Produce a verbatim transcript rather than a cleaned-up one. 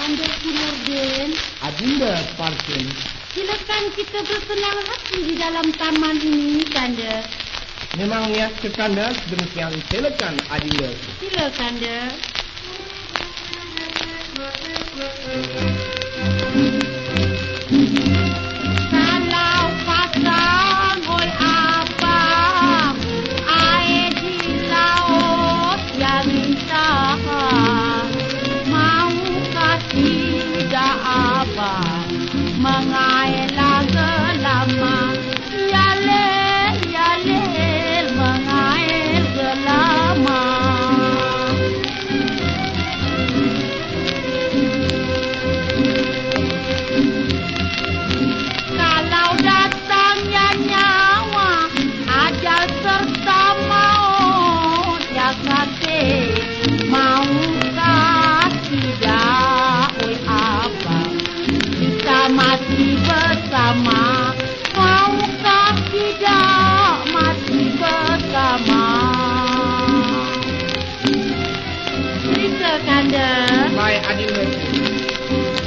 Kanda Kinorden, Adinda Parsin. silakan kita bersenang hati di dalam taman ini, Kanda. Memang niat Kanda sedemikian. Silakan Adinda. Sila, Kanda. Kalau pasang oi abang, air di laut yang indah, maukah tidak abang mengairlah selama, yale yale mengair selama. Kalau datangnya nyawa, ajal serta maut yang kate, maukah tidak oi abang kita mati bersama, maukah tidak mati bersama. Cerita, Kanda. Baik Adinda.